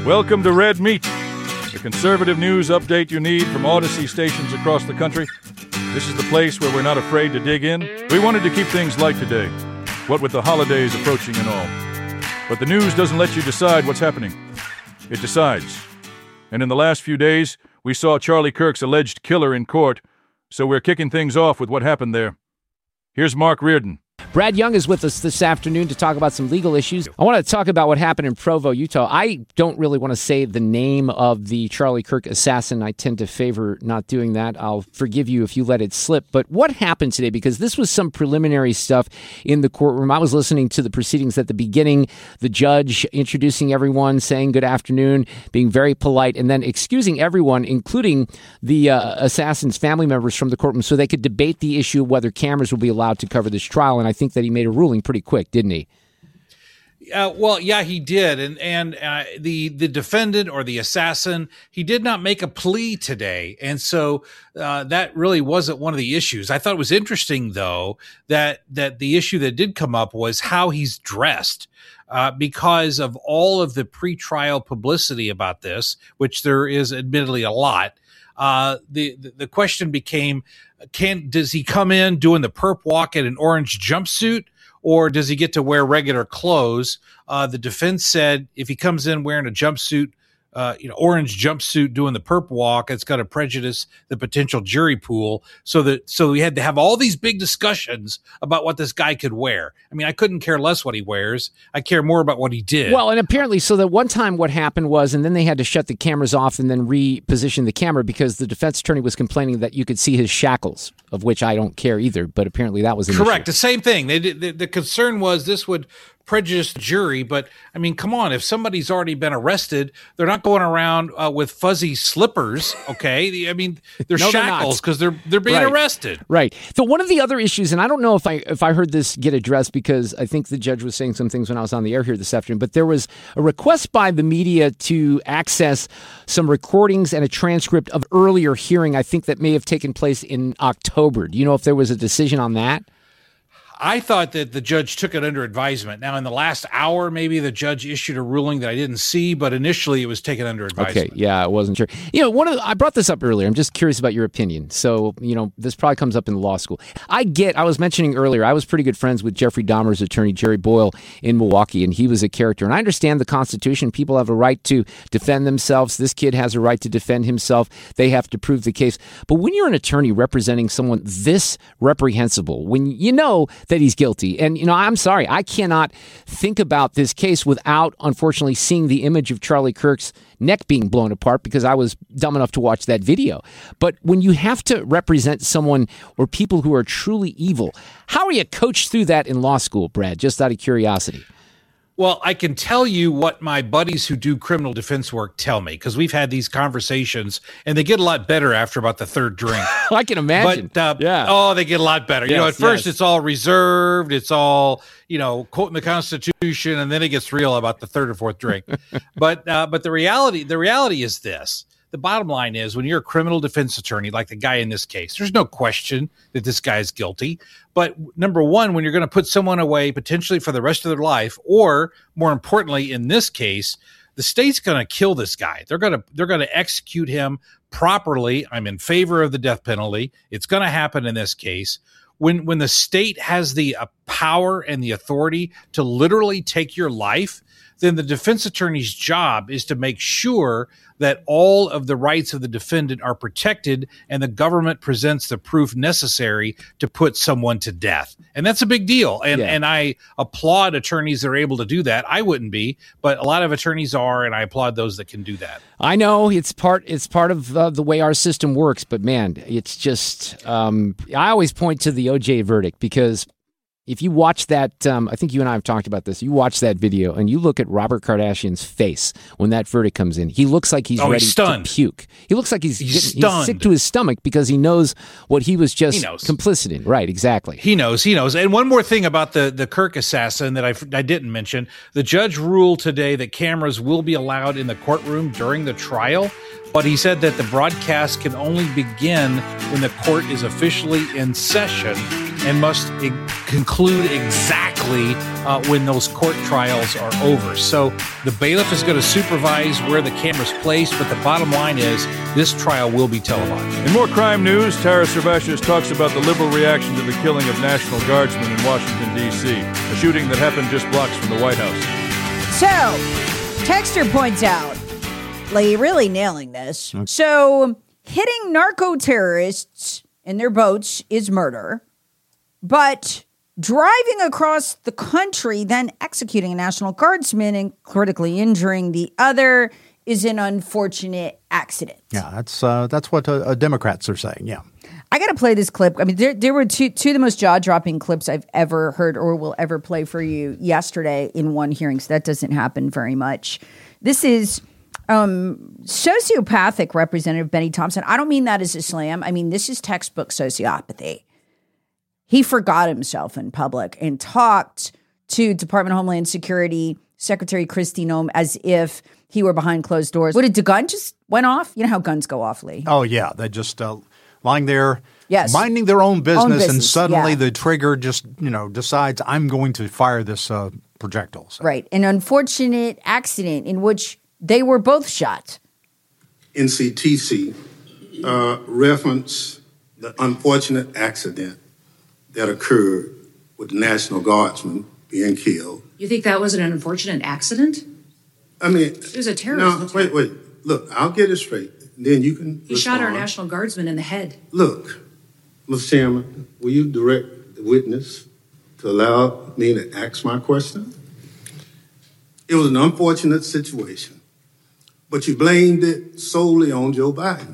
Welcome to Red Meat, the conservative news update you need from Odyssey stations across the country. This is the place where we're not afraid to dig in. We wanted to keep things light today, what with the holidays approaching and all. But the news doesn't let you decide what's happening. It decides. And in the last few days, we saw Charlie Kirk's alleged killer in court, so we're kicking things off with what happened there. Here's Mark Reardon. Brad Young is with us this afternoon to talk about some legal issues. I want to talk about what happened in Provo, Utah. I don't really want to say the name of the Charlie Kirk assassin. I tend to favor not doing that. I'll forgive you if you let it slip. But what happened today? Because this was some preliminary stuff in the courtroom. I was listening to the proceedings at the beginning, the judge introducing everyone, saying good afternoon, being very polite, and then excusing everyone, including the assassin's family members from the courtroom, so they could debate the issue of whether cameras will be allowed to cover this trial. And I think that he made a ruling pretty quick, didn't he? Well, yeah, he did. And the defendant or the assassin, he did not make a plea today. And so that really wasn't one of the issues. I thought it was interesting, though, that the issue that did come up was how he's dressed. Because of all of the pretrial publicity about this, which there is admittedly a lot, the question became, does he come in doing the perp walk in an orange jumpsuit, or does he get to wear regular clothes? The defense said if he comes in wearing a jumpsuit, orange jumpsuit doing the perp walk, it's going to prejudice the potential jury pool. So we had to have all these big discussions about what this guy could wear. I mean, I couldn't care less what he wears. I care more about what he did. Well, and apparently, so that one time what happened was, and then they had to shut the cameras off and then reposition the camera because the defense attorney was complaining that you could see his shackles, of which I don't care either, but apparently that was an correct. issue. The same thing. The concern was this would prejudice the jury, but I mean, come on, if somebody's already been arrested, they're not going around with fuzzy slippers, okay? I mean, they're shackles because they're being arrested. Right. So one of the other issues, and I don't know if I heard this get addressed because I think the judge was saying some things when I was on the air here this afternoon, but there was a request by the media to access some recordings and a transcript of earlier hearing, I think that may have taken place in October. Do you know if there was a decision on that? I thought that the judge took it under advisement. Now, in the last hour, maybe the judge issued a ruling that I didn't see, but initially it was taken under advisement. Okay, yeah, I wasn't sure. I brought this up earlier. I'm just curious about your opinion. So, this probably comes up in law school. I was mentioning earlier, I was pretty good friends with Jeffrey Dahmer's attorney, Jerry Boyle, in Milwaukee, and he was a character. And I understand the Constitution. People have a right to defend themselves. This kid has a right to defend himself. They have to prove the case. But when you're an attorney representing someone this reprehensible, when you know that he's guilty. And, I'm sorry, I cannot think about this case without, unfortunately, seeing the image of Charlie Kirk's neck being blown apart because I was dumb enough to watch that video. But when you have to represent someone or people who are truly evil, how are you coached through that in law school, Brad? Just out of curiosity. Well, I can tell you what my buddies who do criminal defense work tell me, because we've had these conversations, and they get a lot better after about the third drink. I can imagine. But, yeah. Oh, they get a lot better. At first it's all reserved. It's all, quoting the Constitution, and then it gets real about the third or fourth drink. But the reality is this. The bottom line is when you're a criminal defense attorney, like the guy in this case, there's no question that this guy is guilty. But number one, when you're going to put someone away potentially for the rest of their life, or more importantly, in this case, the state's going to kill this guy. They're going to execute him properly. I'm in favor of the death penalty. It's going to happen in this case. When the state has the power and the authority to literally take your life, then the defense attorney's job is to make sure that all of the rights of the defendant are protected and the government presents the proof necessary to put someone to death. And that's a big deal. And I applaud attorneys that are able to do that. I wouldn't be, but a lot of attorneys are, and I applaud those that can do that. I know it's part of the way our system works, but man, it's just, I always point to the OJ verdict because if you watch that, I think you and I have talked about this. You watch that video and you look at Robert Kardashian's face when that verdict comes in. He looks like he's ready to puke. He looks like he's sick to his stomach because he knows what he was just complicit in. Right, exactly. He knows. And one more thing about the Kirk assassin that I didn't mention. The judge ruled today that cameras will be allowed in the courtroom during the trial, but he said that the broadcast can only begin when the court is officially in session. and must conclude exactly when those court trials are over. So the bailiff is going to supervise where the camera's placed, but the bottom line is this trial will be televised. In more crime news, Tara Servatius talks about the liberal reaction to the killing of National Guardsmen in Washington, D.C., a shooting that happened just blocks from the White House. So, Texter points out, like, really nailing this. So, hitting narco-terrorists in their boats is murder, but driving across the country, then executing a National Guardsman and critically injuring the other is an unfortunate accident. Yeah, that's what Democrats are saying, yeah. I got to play this clip. I mean, there were two of the most jaw-dropping clips I've ever heard or will ever play for you yesterday in one hearing, so that doesn't happen very much. This is sociopathic Representative Benny Thompson. I don't mean that as a slam. I mean, this is textbook sociopathy. He forgot himself in public and talked to Department of Homeland Security Secretary Kristi Noem as if he were behind closed doors. What, did the gun just went off? You know how guns go off, Lee. Oh, yeah. They just lying there, yes, minding their own business, and suddenly the trigger just, decides I'm going to fire this projectile. So. Right. An unfortunate accident in which they were both shot. NCTC referenced the unfortunate accident that occurred with the National Guardsman being killed. You think that was an unfortunate accident? I mean, it was a terrorist attack. Wait. Look, I'll get it straight. Then you can He shot our National Guardsman in the head. Look, Mr. Chairman, will you direct the witness to allow me to ask my question? It was an unfortunate situation, but you blamed it solely on Joe Biden.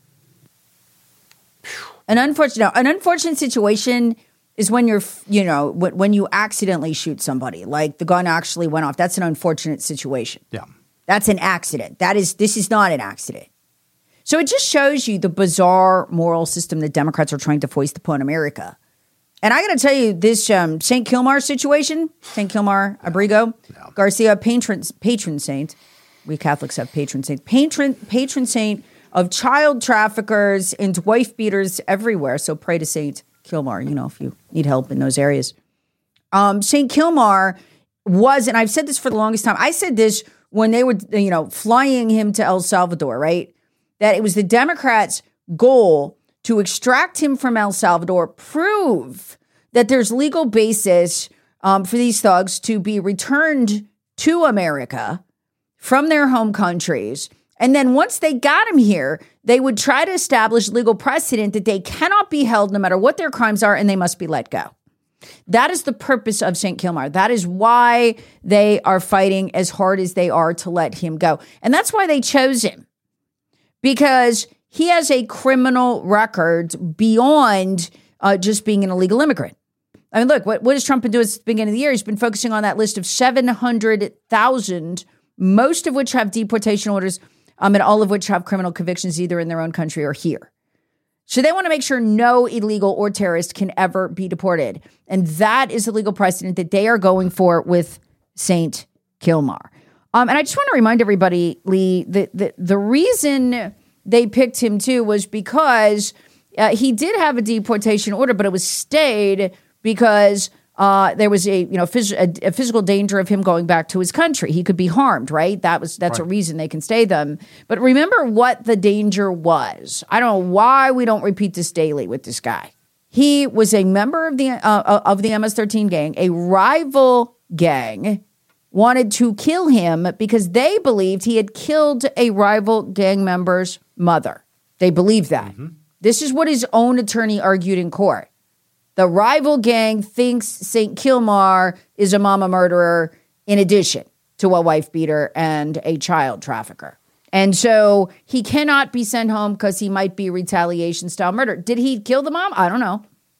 An unfortunate situation is when when you accidentally shoot somebody, like the gun actually went off. That's an unfortunate situation. Yeah. That's an accident. This is not an accident. So it just shows you the bizarre moral system that Democrats are trying to foist upon America. And I got to tell you, this St. Kilmar situation, St. Kilmar Abrigo, Garcia, patron saint. We Catholics have patron saint. Patron saint of child traffickers and wife beaters everywhere. So pray to St. Kilmar, if you need help in those areas. St. Kilmar was, and I've said this for the longest time, I said this when they were, flying him to El Salvador, right? That it was the Democrats' goal to extract him from El Salvador, prove that there's legal basis for these thugs to be returned to America from their home countries. And then once they got him here, they would try to establish legal precedent that they cannot be held no matter what their crimes are, and they must be let go. That is the purpose of St. Kilmar. That is why they are fighting as hard as they are to let him go. And that's why they chose him, because he has a criminal record beyond just being an illegal immigrant. I mean, look, what has Trump been doing since the beginning of the year? He's been focusing on that list of 700,000, most of which have deportation orders, and all of which have criminal convictions either in their own country or here. So they want to make sure no illegal or terrorist can ever be deported. And that is the legal precedent that they are going for with St. Kilmar. And I just want to remind everybody, Lee, that the reason they picked him too was because he did have a deportation order, but it was stayed because there was a physical danger of him going back to his country. He could be harmed, right? That's right. A reason they can stay them. But remember what the danger was. I don't know why we don't repeat this daily with this guy. He was a member of the MS-13 gang. A rival gang wanted to kill him because they believed he had killed a rival gang member's mother. They believed that. Mm-hmm. This is what his own attorney argued in court. The rival gang thinks St. Kilmar is a mama murderer in addition to a wife beater and a child trafficker. And so he cannot be sent home because he might be retaliation-style murder. Did he kill the mom? I don't know.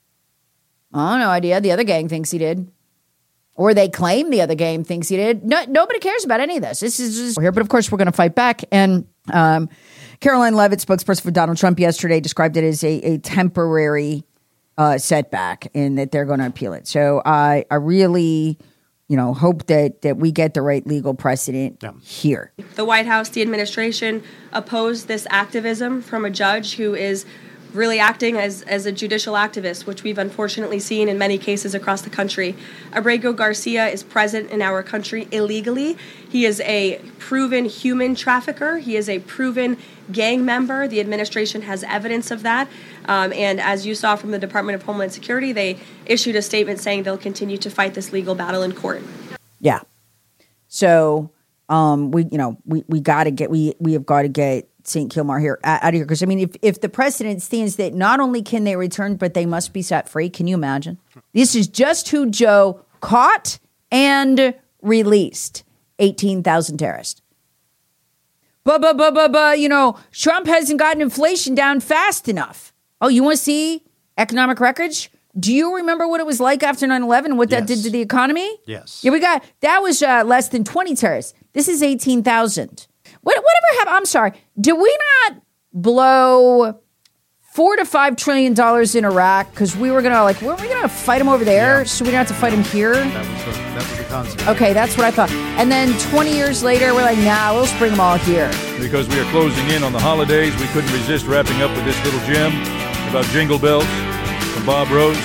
No idea. The other gang thinks he did. Or they claim the other gang thinks he did. No, nobody cares about any of this. This is just here. But of course, we're going to fight back. And Caroline Leavitt, spokesperson for Donald Trump yesterday, described it as a temporary setback and that they're going to appeal it. So I really, hope that we get the right legal precedent here. The White House, the administration opposed this activism from a judge who is really acting as a judicial activist, which we've unfortunately seen in many cases across the country. Abrego Garcia is present in our country illegally. He is a proven human trafficker. He is a proven gang member. The administration has evidence of that. And as you saw from the Department of Homeland Security, they issued a statement saying they'll continue to fight this legal battle in court. Yeah. So we have got to get St. Kilmar here out of here, because I mean, if the precedent stands that not only can they return, but they must be set free. Can you imagine? This is just who Joe caught and released: 18,000 terrorists. But Trump hasn't gotten inflation down fast enough. Oh, you want to see economic records? Do you remember what it was like after 9/11 and what that did to the economy? Yes. Yeah, that was less than 20 terrorists. This is 18,000. Whatever happened? I'm sorry. Did we not blow $4 to $5 trillion in Iraq because we were weren't we gonna fight them over there, so we don't have to fight them here? That was the concept. Okay, that's what I thought. And then 20 years later, we're like, nah, we'll just bring them all here. Because we are closing in on the holidays, we couldn't resist wrapping up with this little gem about Jingle Bells from Bob Rose.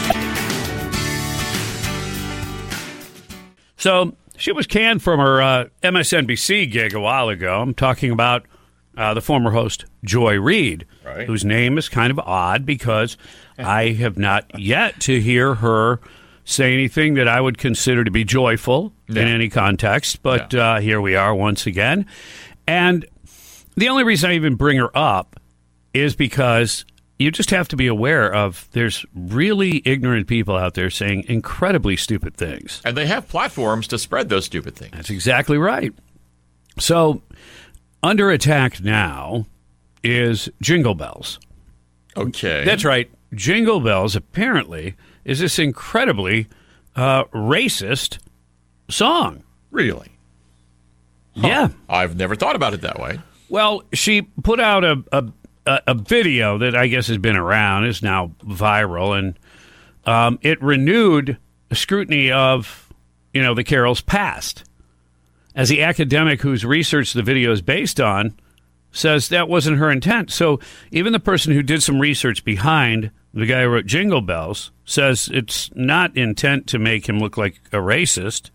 So she was canned from her MSNBC gig a while ago. I'm talking about the former host, Joy Reid, whose name is kind of odd because I have not yet to hear her say anything that I would consider to be joyful in any context. But here we are once again. And the only reason I even bring her up is because you just have to be aware of there's really ignorant people out there saying incredibly stupid things. And they have platforms to spread those stupid things. That's exactly right. So under attack now is Jingle Bells. Okay. That's right. Jingle Bells apparently is this incredibly racist song. Really? Huh. Yeah. I've never thought about it that way. Well, she put out a video that I guess has been around, is now viral, and it renewed scrutiny of, the carol's past. As the academic whose research the video is based on says that wasn't her intent. So even the person who did some research behind the guy who wrote Jingle Bells says it's not intent to make him look like a racist.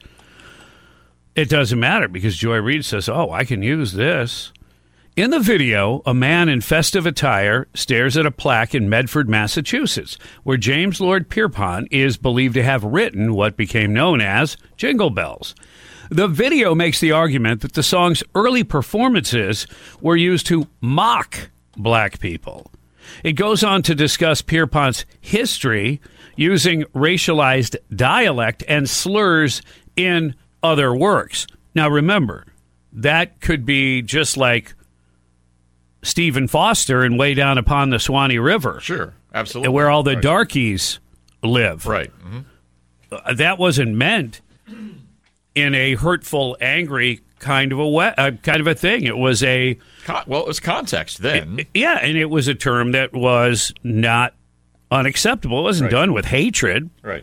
It doesn't matter because Joy Reid says, I can use this. In the video, a man in festive attire stares at a plaque in Medford, Massachusetts, where James Lord Pierpont is believed to have written what became known as Jingle Bells. The video makes the argument that the song's early performances were used to mock black people. It goes on to discuss Pierpont's history using racialized dialect and slurs in other works. Now, remember, that could be just like Stephen Foster and Way Down Upon the Swanee River. Sure, absolutely. Where all the darkies live. Right. Mm-hmm. That wasn't meant in a hurtful, angry kind of a thing. It was it was context then. And it was a term that was not unacceptable. It wasn't done with hatred. Right.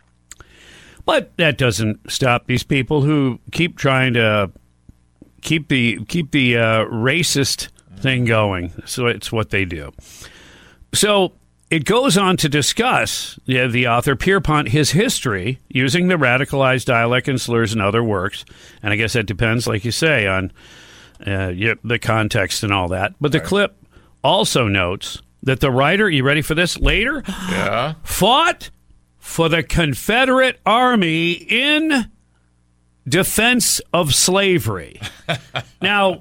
But that doesn't stop these people who keep trying to keep the racist thing going. So it's what they do. So it goes on to discuss, the author Pierpont, his history using the radicalized dialect and slurs in other works. And I guess that depends, like you say, on the context and all that. But the clip also notes that the writer, you ready for this, later fought for the Confederate Army in defense of slavery. Now,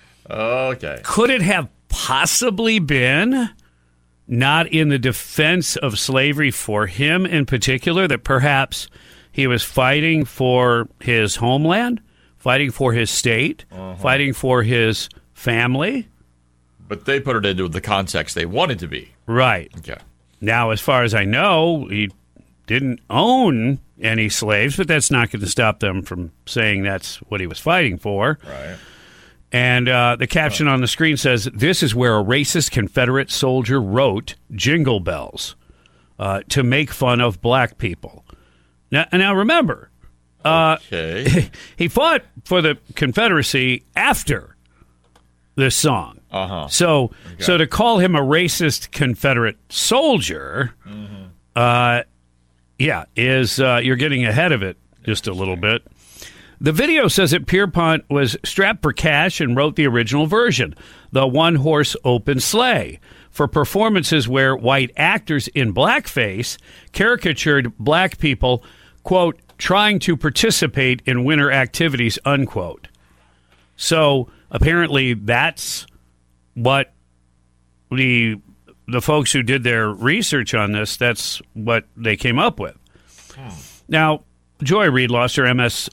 could it have possibly been not in the defense of slavery for him in particular, that perhaps he was fighting for his homeland, fighting for his state, fighting for his family? But they put it into the context they wanted to be. Right. Okay. Now, as far as I know, he didn't own any slaves, but that's not going to stop them from saying that's what he was fighting for. Right. And the caption on the screen says, "This is where a racist Confederate soldier wrote Jingle Bells to make fun of black people." Now remember, he fought for the Confederacy after this song. So to call him a racist Confederate soldier, you're getting ahead of it just a little bit. The video says that Pierpont was strapped for cash and wrote the original version, the one-horse open sleigh, for performances where white actors in blackface caricatured black people, quote, trying to participate in winter activities, unquote. So apparently that's what the folks who did their research on this, that's what they came up with. Now, Joy Reid lost her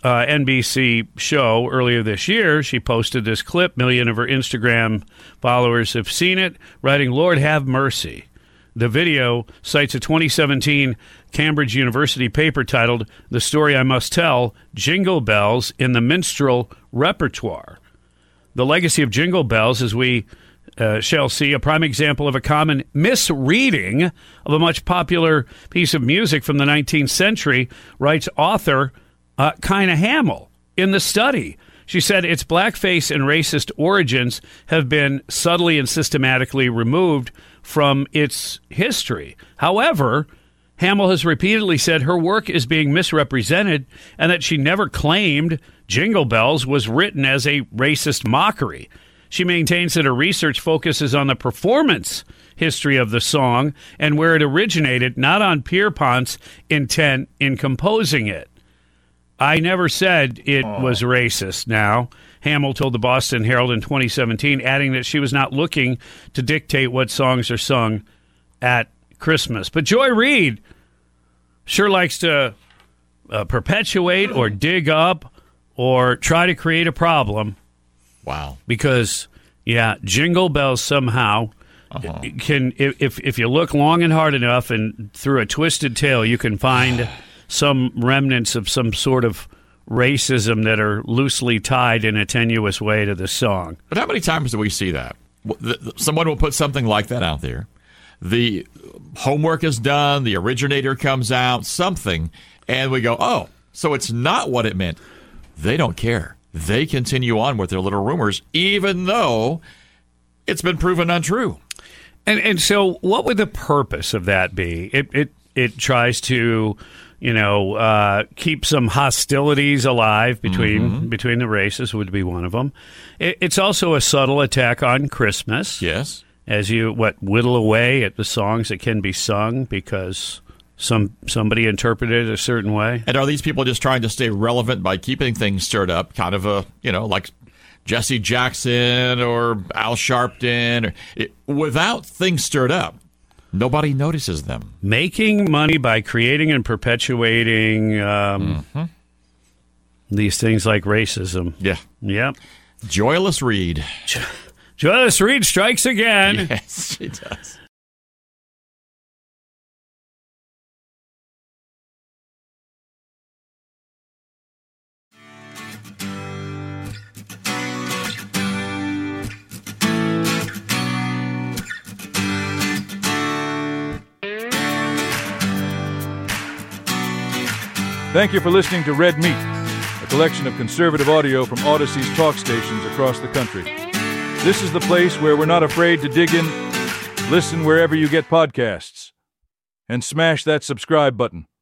MSNBC show earlier this year. She posted this clip. Million of her Instagram followers have seen it, writing, "Lord have mercy." The video cites a 2017 Cambridge University paper titled "The Story I Must Tell, Jingle Bells in the Minstrel Repertoire." The legacy of Jingle Bells, as we shall see, a prime example of a common misreading of a much popular piece of music from the 19th century, writes author Kina Hamill in the study. She said its blackface and racist origins have been subtly and systematically removed from its history. However, Hamill has repeatedly said her work is being misrepresented and that she never claimed Jingle Bells was written as a racist mockery. She maintains that her research focuses on the performance history of the song and where it originated, not on Pierpont's intent in composing it. I never said it was racist now, Hamill told the Boston Herald in 2017, adding that she was not looking to dictate what songs are sung at Christmas. But Joy Reid sure likes to perpetuate or dig up or try to create a problem. Wow. Because, Jingle Bells somehow can, if you look long and hard enough and through a twisted tale, you can find some remnants of some sort of racism that are loosely tied in a tenuous way to the song. But how many times do we see that? Someone will put something like that out there. The homework is done, the originator comes out, something, and we go, oh, so it's not what it meant. They don't care. They continue on with their little rumors, even though it's been proven untrue. And so what would the purpose of that be? It tries to, keep some hostilities alive between the races, would be one of them. It's also a subtle attack on Christmas. Yes. As you, whittle away at the songs that can be sung because somebody interpreted it a certain way. And are these people just trying to stay relevant by keeping things stirred up, kind of like Jesse Jackson or Al Sharpton, without things stirred up? Nobody notices them. Making money by creating and perpetuating these things like racism. Yeah. Yep. Joyless Reid. Joyless Reid strikes again. Yes, she does. Thank you for listening to Red Meat, a collection of conservative audio from Odyssey's talk stations across the country. This is the place where we're not afraid to dig in. Listen wherever you get podcasts. And smash that subscribe button.